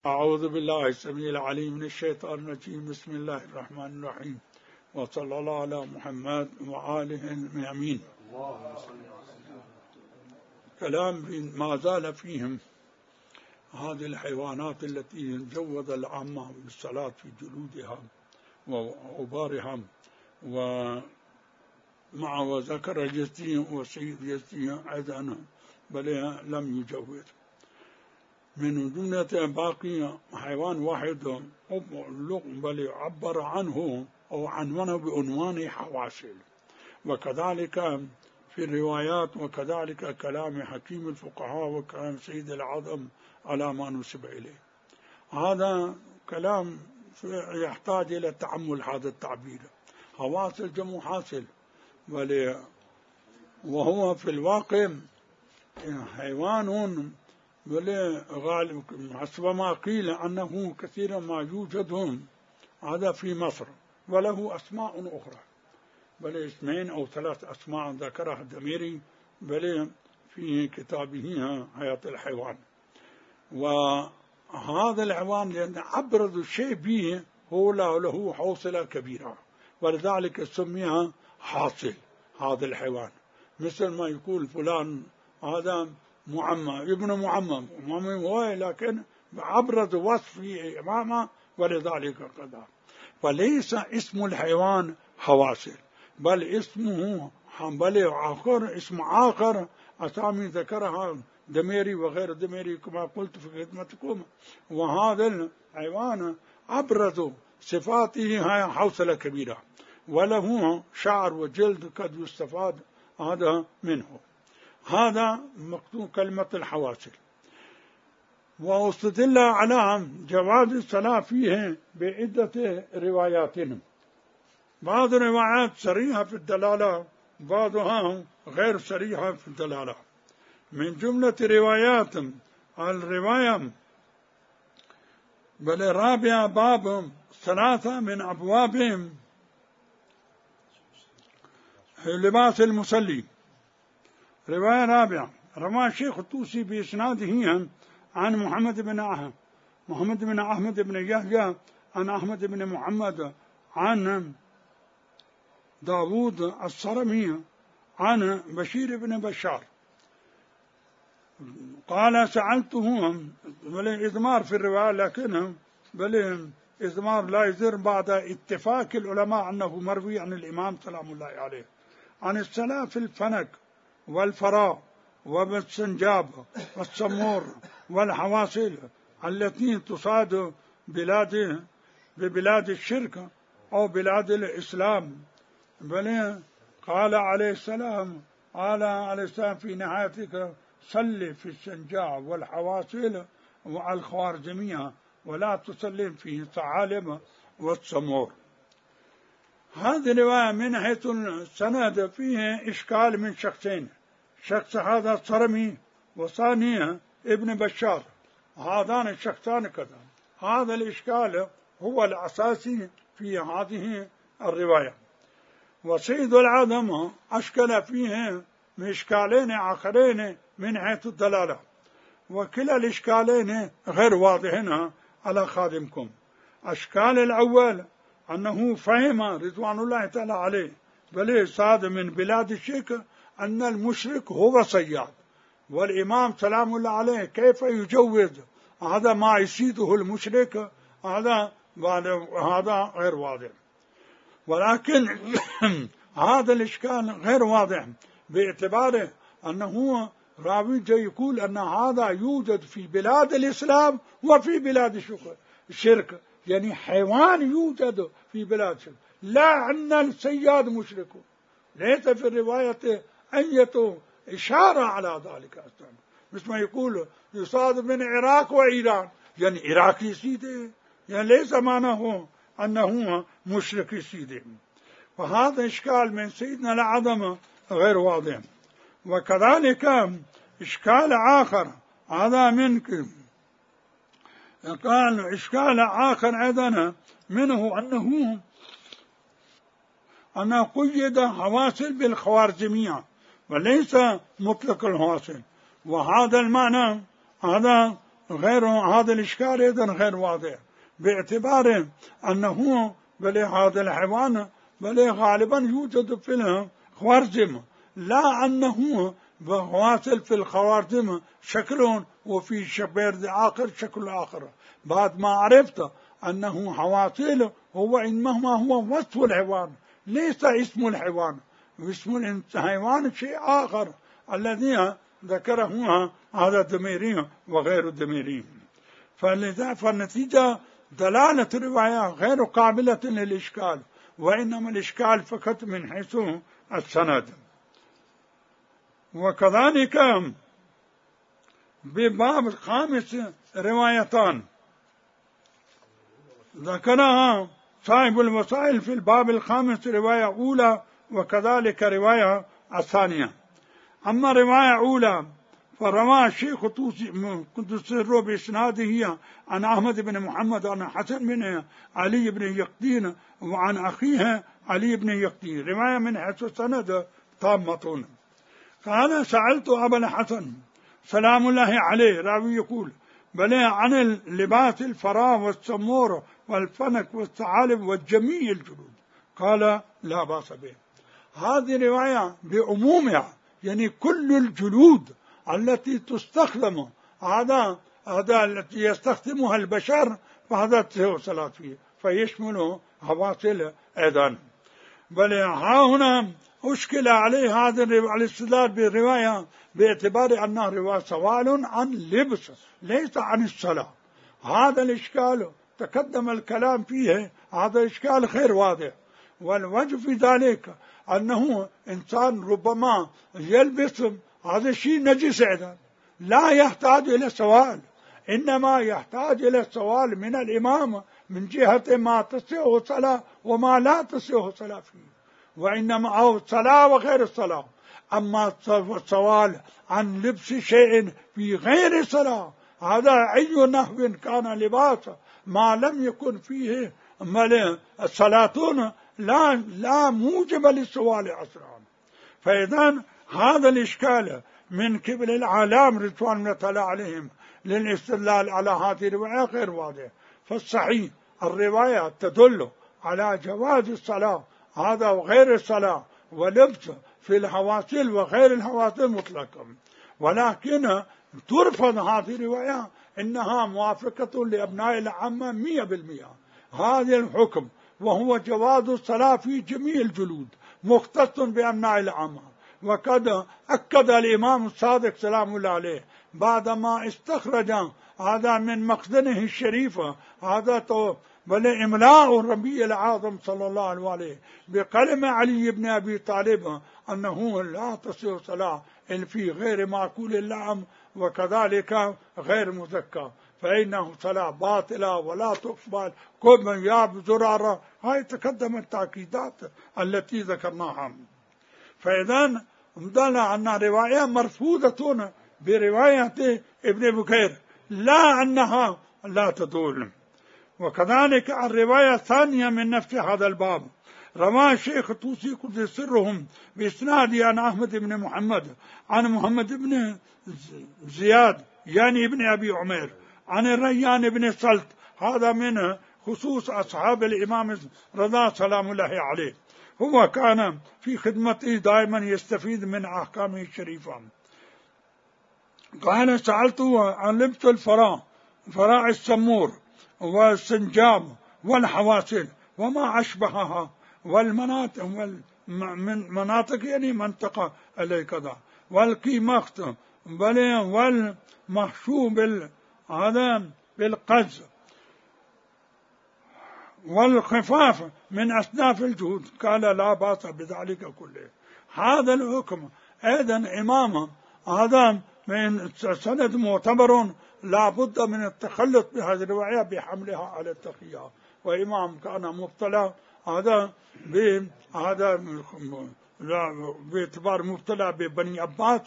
أعوذ بالله السميع العليم من الشيطان الرجيم. بسم الله الرحمن الرحيم، وصلى الله على محمد وآله الميامين. كلام ما زال فيهم هذه الحيوانات التي جوز العامة بالصلاة في جلودها وعبارها، ومع وذكر جزئيا وسيد جزئيا أيضا بل لم يجوز. من جملة باقي حيوان واحد بل عبر عنه أو عنوانه بعنوان حواصل، وكذلك في الروايات، وكذلك كلام حكيم الفقهاء وكلام سيد العظم على ما نسب إليه. هذا كلام يحتاج إلى تأمل. هذا التعبير حواصل جمع حاصل، وهو في الواقع حيوان غالب حسب ما قيل أنه كثيرا ما يوجد هذا في مصر، وله أسماء أخرى، بل اسمين أو ثلاث أسماء ذكرها الدميري بل في كتابه حياة الحيوان. وهذا الحيوان لأن أبرز شيء به هو له حوصلة كبيرة، ولذلك سميها حاصل هذا الحيوان. مثل ما يقول فلان هذا معمم ابن معمم هو، لكن أبرز وصف إمامه، ولذلك قدر. فليس اسم الحيوان حواصل، بل اسمه آخر، اسم آخر أسامي ذكرها دميري وغير دميري كما قلت في خدمتكم. وهذا الحيوان أبرز صفاته هي حوصلة كبيرة، وله شعر وجلد قد يستفاد هذا منه. هذا مكتوب كلمة الحواصل. واستدل على جواز الصلاة فيه بعدة روايات، بعض الروايات صريحة في الدلالة، بعضها غير صريحة في الدلالة. من جملة روايات الرواية بل رابع باب 3 من أبواب لباس المصلي. رواية رابعة رواه الشيخ الطوسي بإسناده عن محمد بن أحمد بن يحيى عن أحمد بن محمد عن داود الصرمي عن بشير بن بشار قال سألته، بل إضمار في الرواية، لكن بل إضمار لا يزر بعد اتفاق العلماء أنه مروي عن الإمام سلام الله عليه، عن الصلاة في الفنك والفراء والسنجاب والسمور والحواصل التي تصاد ببلاد الشرك أو بلاد الإسلام. بل قال عليه السلام في نهايتك صل في السنجاب والحواصل والخوارزمية ولا تصلي في الثعالب والسمور. هذه الرواية من حيث السند فيه إشكال من شخصين، شخص هذا الصرمي وثاني ابن بشار، هذان الشخصان كذا. هذا الإشكال هو الأساسي في هذه الرواية. وسيد العظم أشكل فيه من إشكالين آخرين من حيث الدلالة، وكلا الإشكالين غير واضحين على خادمكم. الإشكال الأول أنه فهم رضوان الله تعالى عليه بل صاد من بلاد الشرك أن المشرك هو صياد، والإمام سلام الله عليه كيف يجوز هذا ما يصيده المشرك؟ هذا غير واضح. ولكن هذا الإشكال غير واضح باعتباره أنه راوي يقول أن هذا يوجد في بلاد الإسلام وفي بلاد الشرك، يعني حيوان يوجد في بلاد الشرك، لا أن الصياد مشرك. ليس في الرواية أية إشارة على ذلك أصلا. مثل ما يقول يصاد من العراق وإيران، يعني عراق يصيده، يعني ليس معناه أنه مشرك يصيده. وهذا إشكال من سيدنا العظم غير واضح. وكذلك إشكال آخر هذا منك، قال إشكال آخر أيضا منه أنه قيد حواصل بالخوارزمية وليس مطلق الحواصل. وهذا المعنى هذا غير هذا الإشكال أيضا غير واضح، باعتبار أنه بل هذا الحيوان بل غالبا يوجد في الخوارزم، لا أنه واصل في الخوارزم شكل وفي شبيرد آخر شكل آخر. بعد ما عرفت أنه حواصل هو إنما هو وصف الحيوان ليس اسم الحيوان، اسم الحيوان شيء آخر الذي ذكره هذا الضميري وغير الضميري. فلذا فالنتيجة دلالة الرواية غير قابلة للإشكال، وإنما الإشكال فقط من حيث السند. وكذلك بباب الخامس روايتان ذكرها صاحب الوسائل في الباب الخامس، رواية أولى وكذلك رواية الثانية. أما رواية أولى فروى الشيخ قدس سره بإسناده عن أحمد بن محمد عن حسن بن علي بن يقطين وعن أخيه علي بن يقطين، رواية من حيث السند تامة. قال سألت أبا الحسن سلام الله عليه، راوي يقول بل عن اللباس الفراء والسمور والفنك والثعالب والجميع الجلود، قال لا بأس به. هذه رواية بعمومها، يعني كل الجلود التي تستخدم، هذا التي يستخدمها البشر فهذا تصح صلاة فيه، فيشمل حواصل أيضا. بل ها هنا أشكل عليه هذا الاستدلال بالرواية باعتبار أنها رواية سوال عن لبس ليس عن الصلاة. هذا الإشكال تقدم الكلام فيه، هذا إشكال غير واضح. والوجه في ذلك أنه إنسان ربما يلبس هذا الشيء نجس أيضا، لا يحتاج إلى سؤال، إنما يحتاج إلى السؤال من الإمام من جهة ما تصح صلاة وما لا تصح صلاة فيه، وإنما أو الصلاة وغير الصلاة. أما السؤال عن لبس شيء في غير الصلاة هذا أي نحو كان لباسا ما لم يكن فيه الصلاة لا موجب للسؤال أصلا. فإذا هذا الإشكال من قبل العالم رضوان الله تعالى عليهم للاستدلال على هذه الرواية غير واضح. فالصحيح الرواية تدل على جواز الصلاة هذا وغير الصلاة ولبس في الحواصل وغير الحواصل مطلقا، ولكن ترفض هذه الرواية إنها موافقة لأبناء العامة 100%. هذا الحكم وهو جواز الصلاة في جميع الجلود مختص بأبناء العامة. وقد أكد الإمام الصادق سلام الله عليه بعدما استخرج هذا من مخزنه الشريف هذا بل إملاء الربيع العظم صلى الله عليه وآله بكلمة علي بن أبي طالب أنه لا تصح صلاة في غير معقول اللحم وكذلك غير مزكى، فإنه صلاة باطلة ولا تقبل كل من ياب زرارة. هاي تقدم التأكيدات التي ذكرناها. فإذا دل أن رواية مرفوضة برواية ابن بكير لا أنها لا تدل. وكذلك الرواية الثانية من نفس هذا الباب رواه الشيخ الطوسي قدس سرهم بإسناده عن أحمد بن محمد عن محمد بن زياد يعني ابن أبي عمير عن الريان بن سلط، هذا من خصوص أصحاب الإمام رضا سلام الله عليه، هو كان في خدمته دائما يستفيد من أحكامه الشريفة. قال سألته عن لبس فراء السمور والسنجاب والحواصل وما أشبهها والمناطق مناطق يعني منطقة إلي كذا والقيمخت والمحشو هذا بالقز والخفاف من أصناف الجهود، قال لا بأس بذلك كله. هذا الحكم أيضا إمام هذا من سند معتبر لا بد من التخلص بهذه الرواية بحملها على التقية. وإمام كان مبتلى هذا باعتبار مبتلى ببني عباس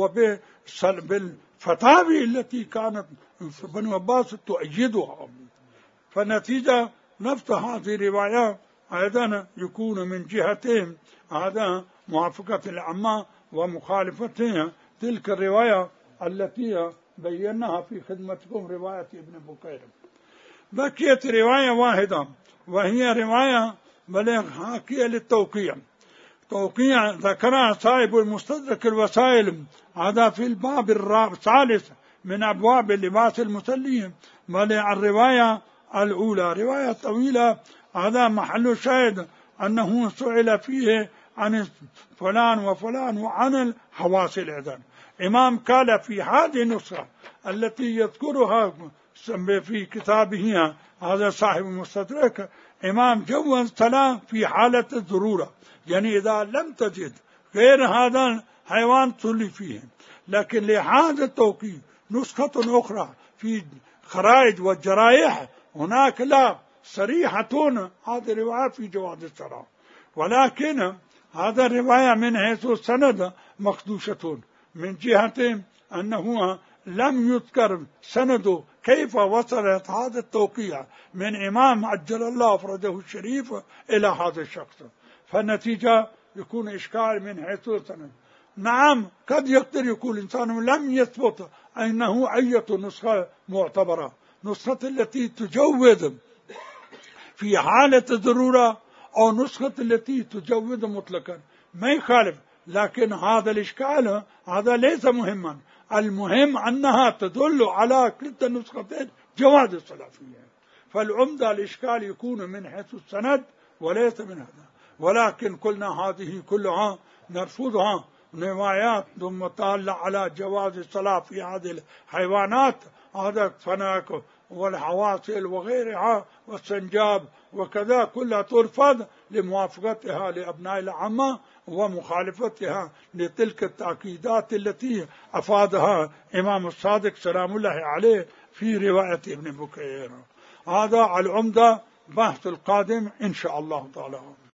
وبالفتاوي التي كانت بني عباس تؤيدها. فالنتيجة نفس هذه الرواية أيضا يكون من جهتين هذا موافقة العامة ومخالفتها تلك الرواية التي بيناها في خدمتكم رواية ابن بكير. بقيت رواية واحدة وهي رواية بلغ حاكية للتوقيع. توقيع ذكرها صاحب المستدرك الوسائل، هذا في الباب الثالث من أبواب اللباس المسلي. بل الرواية الأولى رواية طويلة، هذا محل شاهد أنه سئل فيه عن فلان وفلان وعن الحواس الإذن. إمام قال في هذه النسخة التي يذكرها في كتابه هذا صاحب المستدرك، إمام جوز صلاة في حالة الضرورة، يعني إذا لم تجد غير هذا الحيوان تصلي فيه. لكن لهذا التوقيت نسخة أخرى في خرائج والجرائح هناك لا صريحة هذه الرواية في جواز الصلاة، ولكن هذا الرواية من حيث السند مخدوشة من جهة أنه لم يذكر سند كيف وصلت هذا التوقيع من إمام عجل الله فرجه الشريف إلى هذا الشخص، فالنتيجة يكون إشكال من حيث السند. نعم قد يقدر يقول إنسان لم يثبت أنه أي نسخة معتبرة، نسخة التي تجوز في حالة الضرورة أو نسخة التي تجوز مطلقا ما يخالف، لكن هذا الإشكال هذا ليس مهما، المهم أنها تدل على كلتا النسختين جواز الصلاة فيها. فالعمدة الإشكال يكون من حيث السند وليس من هذا، ولكن قلنا هذه كلها نرفضها روايات ثم تدل على جواز الصلاة في هذه الحيوانات، هذا فناك والحواصل وغيرها والسنجاب وكذا كلها ترفض لموافقتها لأبناء العامة ومخالفتها لتلك التأكيدات التي أفادها إمام الصادق سلام الله عليه في رواية ابن بكير. هذا العمدة بحث القادم إن شاء الله تعالى.